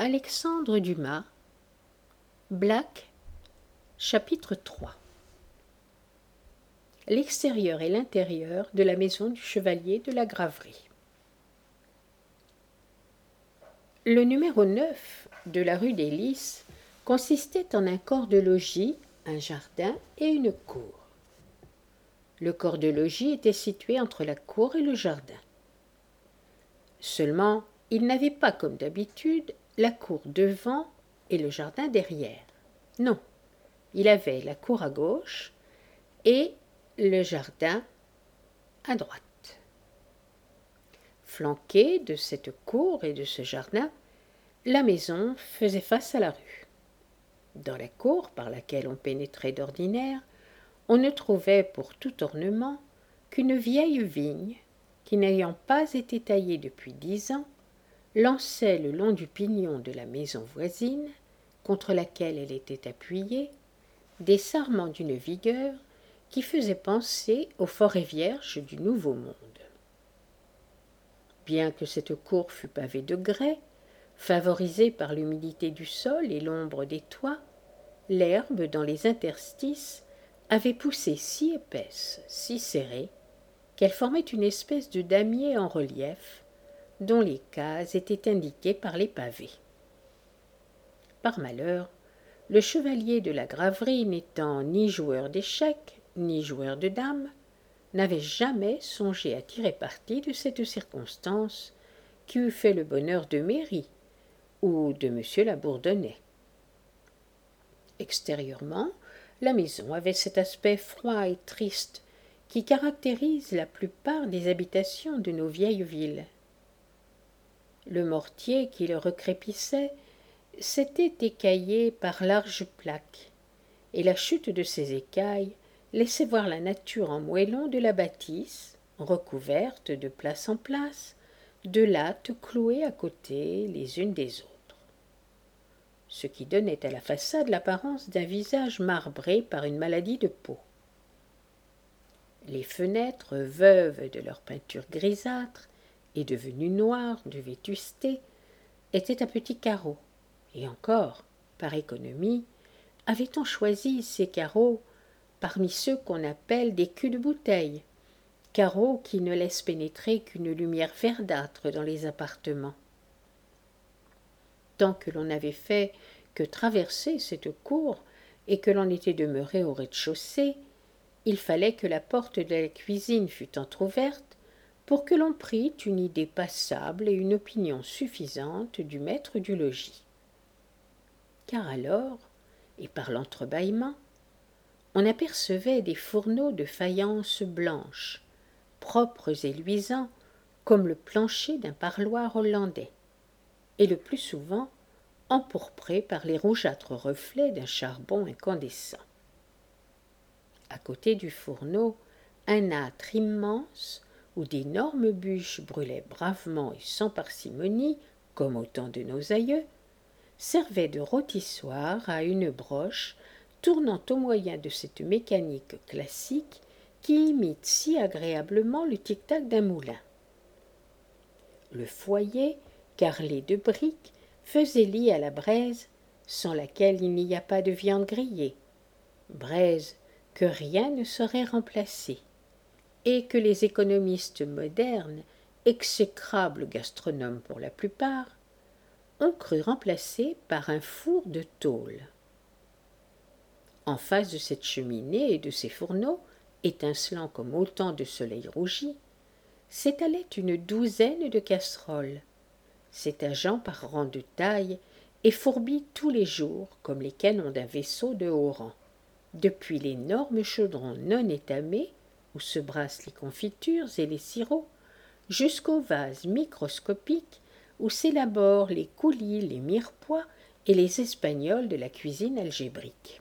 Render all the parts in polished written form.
Alexandre Dumas, Black, chapitre 3. L'extérieur et l'intérieur de la maison du chevalier de la Graverie. Le numéro 9 de la rue des Lys consistait en un corps de logis, un jardin et une cour. Le corps de logis était situé entre la cour et le jardin. Seulement, il n'avait pas, comme d'habitude, la cour devant et le jardin derrière. Non, il avait la cour à gauche et le jardin à droite. Flanquée de cette cour et de ce jardin, la maison faisait face à la rue. Dans la cour par laquelle on pénétrait d'ordinaire, on ne trouvait pour tout ornement qu'une vieille vigne qui, n'ayant pas été taillée depuis 10 ans, lançait le long du pignon de la maison voisine, contre laquelle elle était appuyée, des sarments d'une vigueur qui faisait penser aux forêts vierges du Nouveau Monde. Bien que cette cour fût pavée de grès, favorisée par l'humidité du sol et l'ombre des toits, l'herbe dans les interstices avait poussé si épaisse, si serrée, qu'elle formait une espèce de damier en relief, dont les cases étaient indiquées par les pavés. Par malheur, le chevalier de la Graverie, n'étant ni joueur d'échecs, ni joueur de dames, n'avait jamais songé à tirer parti de cette circonstance qui eût fait le bonheur de Méry ou de M. Labourdonnais. Extérieurement, la maison avait cet aspect froid et triste qui caractérise la plupart des habitations de nos vieilles villes. Le mortier qui le recrépissait s'était écaillé par larges plaques, et la chute de ces écailles laissait voir la nature en moellons de la bâtisse, recouverte de place en place, de lattes clouées à côté les unes des autres, ce qui donnait à la façade l'apparence d'un visage marbré par une maladie de peau. Les fenêtres, veuves de leur peinture grisâtre et devenues noires de vétusté, étaient à petits carreaux, et encore, par économie, avait-on choisi ces carreaux parmi ceux qu'on appelle des culs-de-bouteille, carreaux qui ne laissent pénétrer qu'une lumière verdâtre dans les appartements. Tant que l'on n'avait fait que traverser cette cour et que l'on était demeuré au rez-de-chaussée, il fallait que la porte de la cuisine fût entr'ouverte pour que l'on prît une idée passable et une opinion suffisante du maître du logis. Car alors, et par l'entrebâillement, on apercevait des fourneaux de faïence blanche, propres et luisants comme le plancher d'un parloir hollandais, et le plus souvent empourprés par les rougeâtres reflets d'un charbon incandescent. À côté du fourneau, un âtre immense où d'énormes bûches brûlaient bravement et sans parcimonie, comme au temps de nos aïeux, servait de rôtissoir à une broche tournant au moyen de cette mécanique classique qui imite si agréablement le tic-tac d'un moulin. Le foyer, carrelé de briques, faisait lit à la braise, sans laquelle il n'y a pas de viande grillée, braise que rien ne saurait remplacer, et que les économistes modernes, exécrables gastronomes pour la plupart, ont cru remplacer par un four de tôle. En face de cette cheminée et de ces fourneaux, étincelants comme autant de soleils rougis, s'étalait une douzaine de casseroles, s'étageant par rang de taille et fourbies tous les jours comme les canons d'un vaisseau de haut rang, depuis l'énorme chaudron non étamé où se brassent les confitures et les sirops, jusqu'aux vases microscopiques où s'élaborent les coulis, les mirepoix et les espagnols de la cuisine algébrique.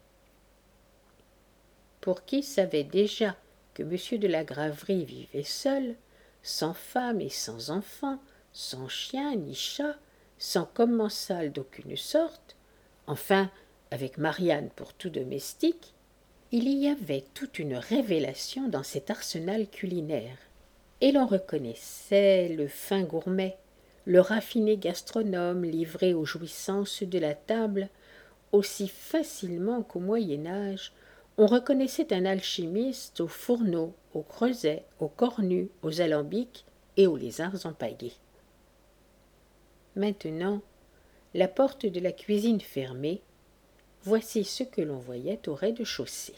Pour qui savait déjà que M. de la Graverie vivait seul, sans femme et sans enfant, sans chien ni chat, sans commensal d'aucune sorte, enfin avec Marianne pour tout domestique, il y avait toute une révélation dans cet arsenal culinaire, et l'on reconnaissait le fin gourmet, le raffiné gastronome livré aux jouissances de la table, aussi facilement qu'au Moyen-Âge, on reconnaissait un alchimiste aux fourneaux, aux creusets, aux cornues, aux alambics et aux lézards empaillés. Maintenant, la porte de la cuisine fermée, voici ce que l'on voyait au rez-de-chaussée.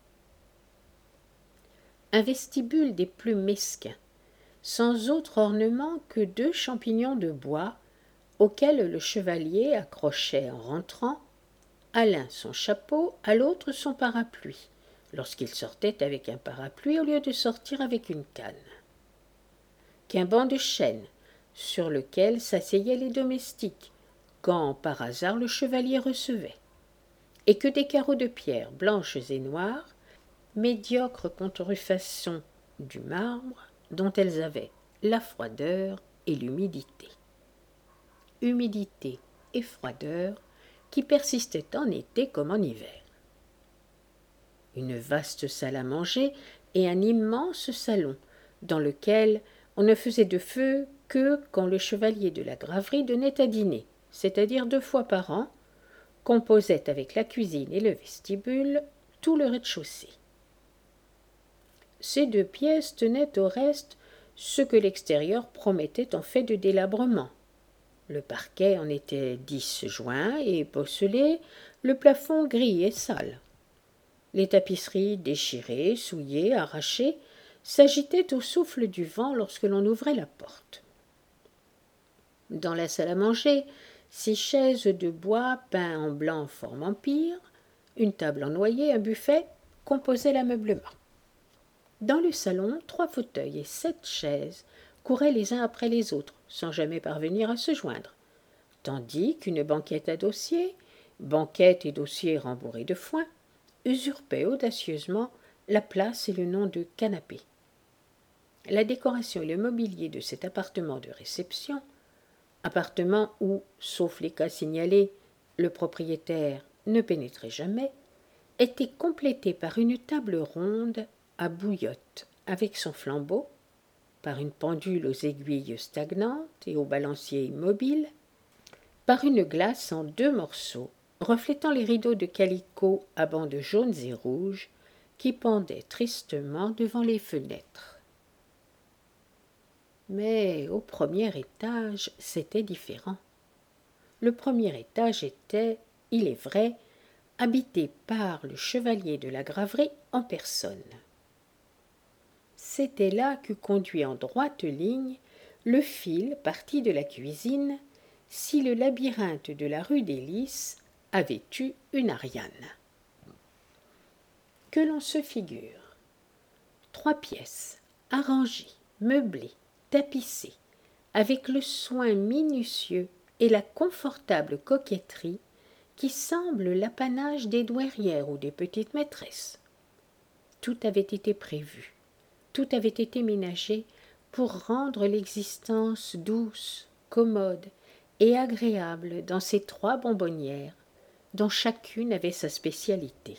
Un vestibule des plus mesquins, sans autre ornement que 2 champignons de bois auxquels le chevalier accrochait en rentrant, à l'un son chapeau, à l'autre son parapluie, lorsqu'il sortait avec un parapluie au lieu de sortir avec une canne. Qu'un banc de chêne, sur lequel s'asseyaient les domestiques, quand par hasard le chevalier recevait, et que des carreaux de pierre blanches et noires, médiocre contrefaçon du marbre, dont elles avaient la froideur et l'humidité. Humidité et froideur qui persistaient en été comme en hiver. Une vaste salle à manger et un immense salon, dans lequel on ne faisait de feu que quand le chevalier de la Graverie donnait à dîner, c'est-à-dire 2 fois par an, composait avec la cuisine et le vestibule tout le rez-de-chaussée. Ces 2 pièces tenaient au reste ce que l'extérieur promettait en fait de délabrement. Le parquet en était disjoint et bosselé, le plafond gris et sale. Les tapisseries déchirées, souillées, arrachées, s'agitaient au souffle du vent lorsque l'on ouvrait la porte. Dans la salle à manger, 6 chaises de bois peints en blanc forme empire, une table en noyer, un buffet composaient l'ameublement. Dans le salon, 3 fauteuils et 7 chaises couraient les uns après les autres, sans jamais parvenir à se joindre, tandis qu'une banquette à dossier, banquette et dossier rembourrés de foin, usurpait audacieusement la place et le nom de canapé. La décoration et le mobilier de cet appartement de réception, appartement où, sauf les cas signalés, le propriétaire ne pénétrait jamais, était complété par une table ronde à bouillotte avec son flambeau, par une pendule aux aiguilles stagnantes et au balancier immobile, par une glace en 2 morceaux, reflétant les rideaux de calicot à bandes jaunes et rouges qui pendaient tristement devant les fenêtres. Mais au premier étage, c'était différent. Le premier étage était, il est vrai, habité par le chevalier de la Graverie en personne. C'était là qu'eût conduit en droite ligne le fil parti de la cuisine, si le labyrinthe de la rue des Lys avait eu une Ariane. Que l'on se figure 3 pièces, arrangées, meublées, tapissées, avec le soin minutieux et la confortable coquetterie qui semble l'apanage des douairières ou des petites maîtresses. Tout avait été prévu, tout avait été ménagé pour rendre l'existence douce, commode et agréable dans ces 3 bonbonnières, dont chacune avait sa spécialité.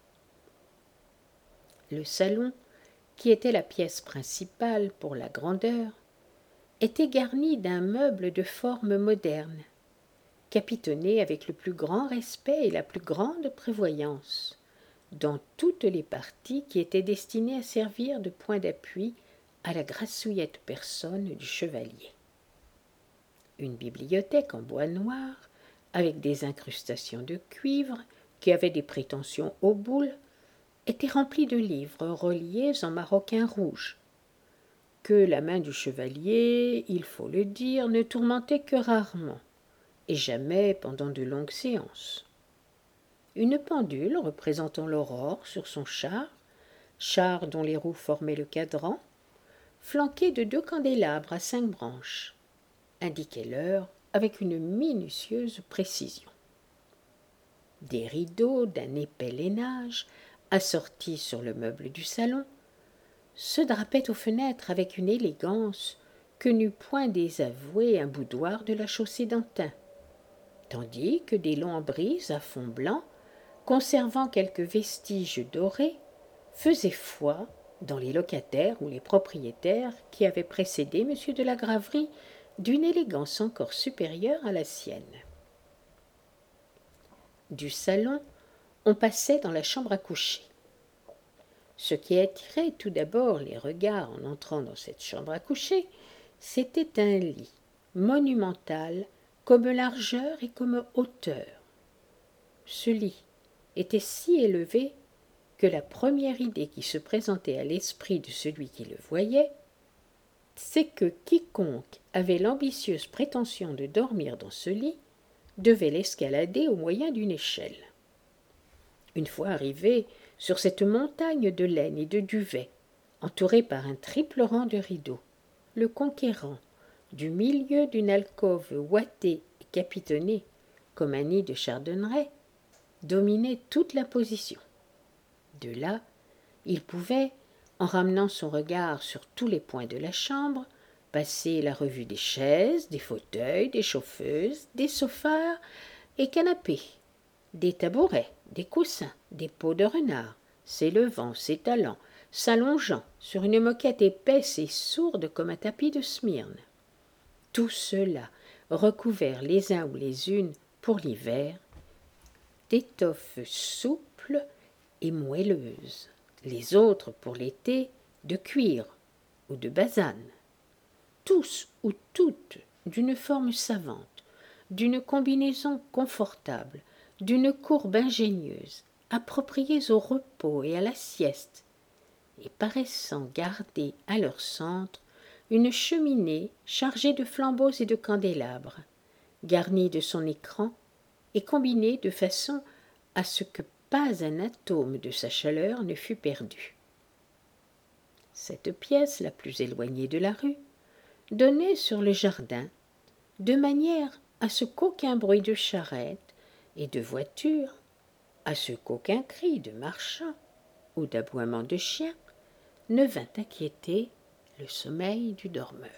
Le salon, qui était la pièce principale pour la grandeur, était garni d'un meuble de forme moderne, capitonné avec le plus grand respect et la plus grande prévoyance, dans toutes les parties qui étaient destinées à servir de point d'appui à la grassouillette personne du chevalier. Une bibliothèque en bois noir, avec des incrustations de cuivre, qui avaient des prétentions aux boules, était remplie de livres reliés en maroquin rouge, que la main du chevalier, il faut le dire, ne tourmentait que rarement, et jamais pendant de longues séances. Une pendule représentant l'aurore sur son char dont les roues formaient le cadran, flanqué de 2 candélabres à 5 branches, indiquait l'heure avec une minutieuse précision. Des rideaux d'un épais lainage, assortis sur le meuble du salon, se drapaient aux fenêtres avec une élégance que n'eût point désavoué un boudoir de la chaussée d'Antin, tandis que des lambris à fond blanc, conservant quelques vestiges dorés, faisaient foi dans les locataires ou les propriétaires qui avaient précédé M. de la Graverie d'une élégance encore supérieure à la sienne. Du salon, on passait dans la chambre à coucher. Ce qui attirait tout d'abord les regards en entrant dans cette chambre à coucher, c'était un lit monumental comme largeur et comme hauteur. Ce lit était si élevé que la première idée qui se présentait à l'esprit de celui qui le voyait, c'est que quiconque avait l'ambitieuse prétention de dormir dans ce lit devait l'escalader au moyen d'une échelle. Une fois arrivé sur cette montagne de laine et de duvet, entouré par un triple rang de rideaux, le conquérant, du milieu d'une alcôve ouatée et capitonnée comme un nid de chardonneret, dominait toute la position. De là, il pouvait, en ramenant son regard sur tous les points de la chambre, passer la revue des chaises, des fauteuils, des chauffeuses, des sofas et canapés, des tabourets, des coussins, des peaux de renard, s'élevant, s'étalant, s'allongeant sur une moquette épaisse et sourde comme un tapis de Smyrne. Tout cela recouvert les uns ou les unes, pour l'hiver, d'étoffes souples et moelleuses, les autres, pour l'été, de cuir ou de basane. Tous ou toutes d'une forme savante, d'une combinaison confortable, d'une courbe ingénieuse, appropriées au repos et à la sieste, et paraissant garder à leur centre une cheminée chargée de flambeaux et de candélabres, garnie de son écran et combinée de façon à ce que pas un atome de sa chaleur ne fût perdu. Cette pièce, la plus éloignée de la rue, donnait sur le jardin, de manière à ce qu'aucun bruit de charrette et de voiture, à ce qu'aucun cri de marchand ou d'aboiement de chien ne vint inquiéter le sommeil du dormeur.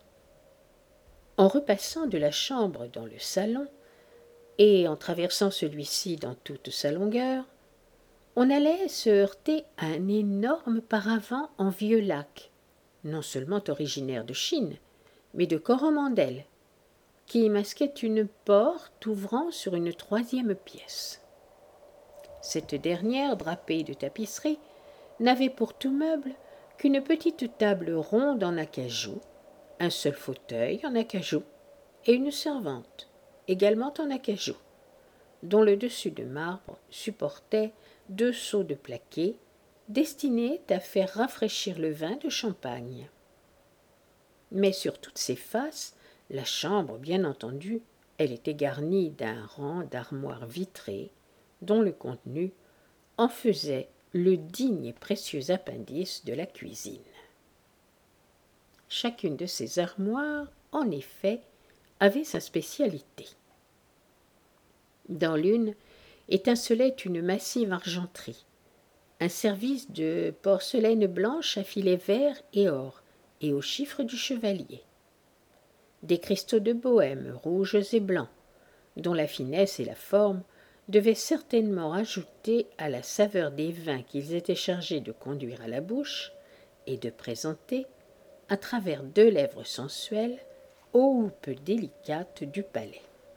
En repassant de la chambre dans le salon, et en traversant celui-ci dans toute sa longueur, on allait se heurter à un énorme paravent en vieux lac, non seulement originaire de Chine, mais de Coromandel, qui masquait une porte ouvrant sur une troisième pièce. Cette dernière, drapée de tapisserie, n'avait pour tout meuble qu'une petite table ronde en acajou, un seul fauteuil en acajou et une servante, également en acajou, dont le dessus de marbre supportait 2 seaux de plaqué destinés à faire rafraîchir le vin de champagne. Mais sur toutes ses faces, la chambre, bien entendu, elle était garnie d'un rang d'armoires vitrées, dont le contenu en faisait le digne et précieux appendice de la cuisine. Chacune de ces armoires, en effet, avait sa spécialité. Dans l'une étincelait une massive argenterie, un service de porcelaine blanche à filets verts et or et aux chiffres du chevalier. Des cristaux de bohême rouges et blancs, dont la finesse et la forme devaient certainement ajouter à la saveur des vins qu'ils étaient chargés de conduire à la bouche et de présenter, à travers 2 lèvres sensuelles, aux houppes délicates du palais.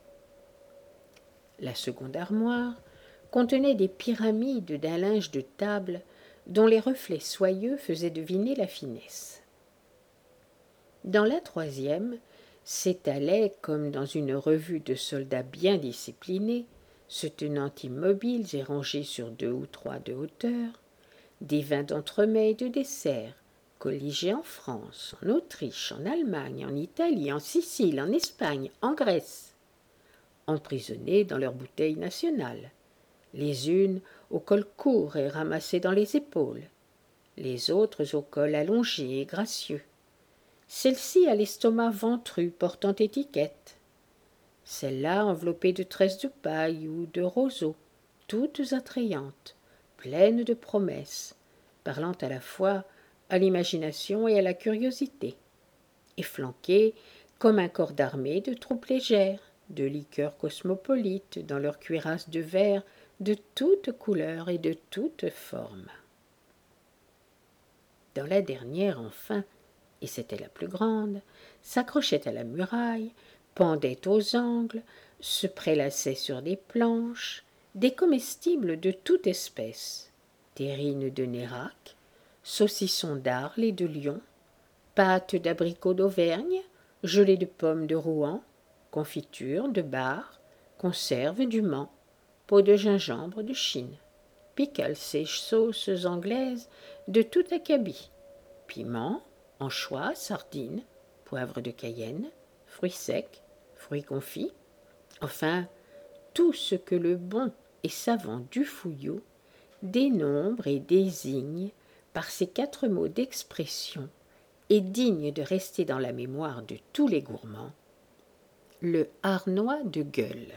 La seconde armoire contenait des pyramides d'un linge de table dont les reflets soyeux faisaient deviner la finesse. Dans la troisième s'étalaient, comme dans une revue de soldats bien disciplinés, se tenant immobiles et rangés sur 2 ou 3 de hauteur, des vins d'entremets et de dessert, colligés en France, en Autriche, en Allemagne, en Italie, en Sicile, en Espagne, en Grèce, emprisonnés dans leurs bouteilles nationales, les unes au col court et ramassées dans les épaules, les autres au col allongé et gracieux, celle-ci à l'estomac ventru portant étiquette, celle-là enveloppée de tresses de paille ou de roseaux, toutes attrayantes, pleines de promesses, parlant à la fois à l'imagination et à la curiosité, et flanquées comme un corps d'armée de troupes légères, de liqueurs cosmopolites dans leurs cuirasses de verre de toutes couleurs et de toutes formes. Dans la dernière, enfin, et c'était la plus grande, s'accrochait à la muraille, pendait aux angles, se prélassait sur des planches, des comestibles de toute espèce, terrines de Nérac, saucissons d'Arles et de Lyon, pâtes d'abricots d'Auvergne, gelée de pommes de Rouen, confiture de Bar, conserve du Mans, peau de gingembre de Chine, pickles et sauces anglaises de tout acabit, piments, anchois, sardines, poivre de Cayenne, fruits secs, fruits confits, enfin tout ce que le bon et savant Dufouillou dénombre et désigne par ces 4 mots d'expression est digne de rester dans la mémoire de tous les gourmands, le harnois de gueule.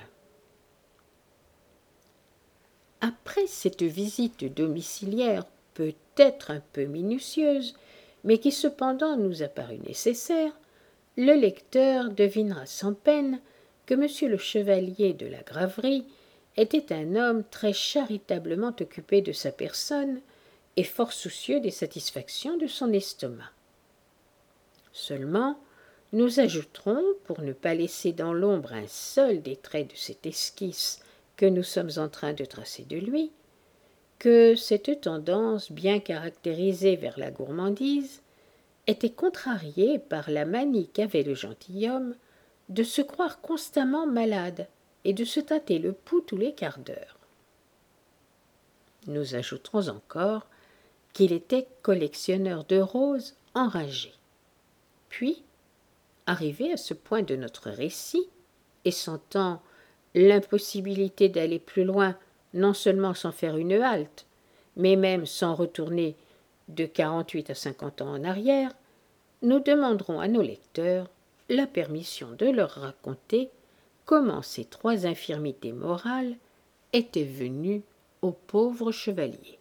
Après cette visite domiciliaire peut-être un peu minutieuse, mais qui cependant nous a paru nécessaire, le lecteur devinera sans peine que M. le chevalier de la Graverie était un homme très charitablement occupé de sa personne et fort soucieux des satisfactions de son estomac. Seulement, nous ajouterons, pour ne pas laisser dans l'ombre un seul des traits de cette esquisse que nous sommes en train de tracer de lui, que cette tendance bien caractérisée vers la gourmandise était contrariée par la manie qu'avait le gentilhomme de se croire constamment malade et de se tâter le pouls tous les quarts d'heure. Nous ajouterons encore qu'il était collectionneur de roses enragé. Puis, arrivé à ce point de notre récit, et sentant l'impossibilité d'aller plus loin, non seulement sans faire une halte, mais même sans retourner de 48 à 50 ans en arrière, nous demanderons à nos lecteurs la permission de leur raconter comment ces 3 infirmités morales étaient venues au pauvre chevalier.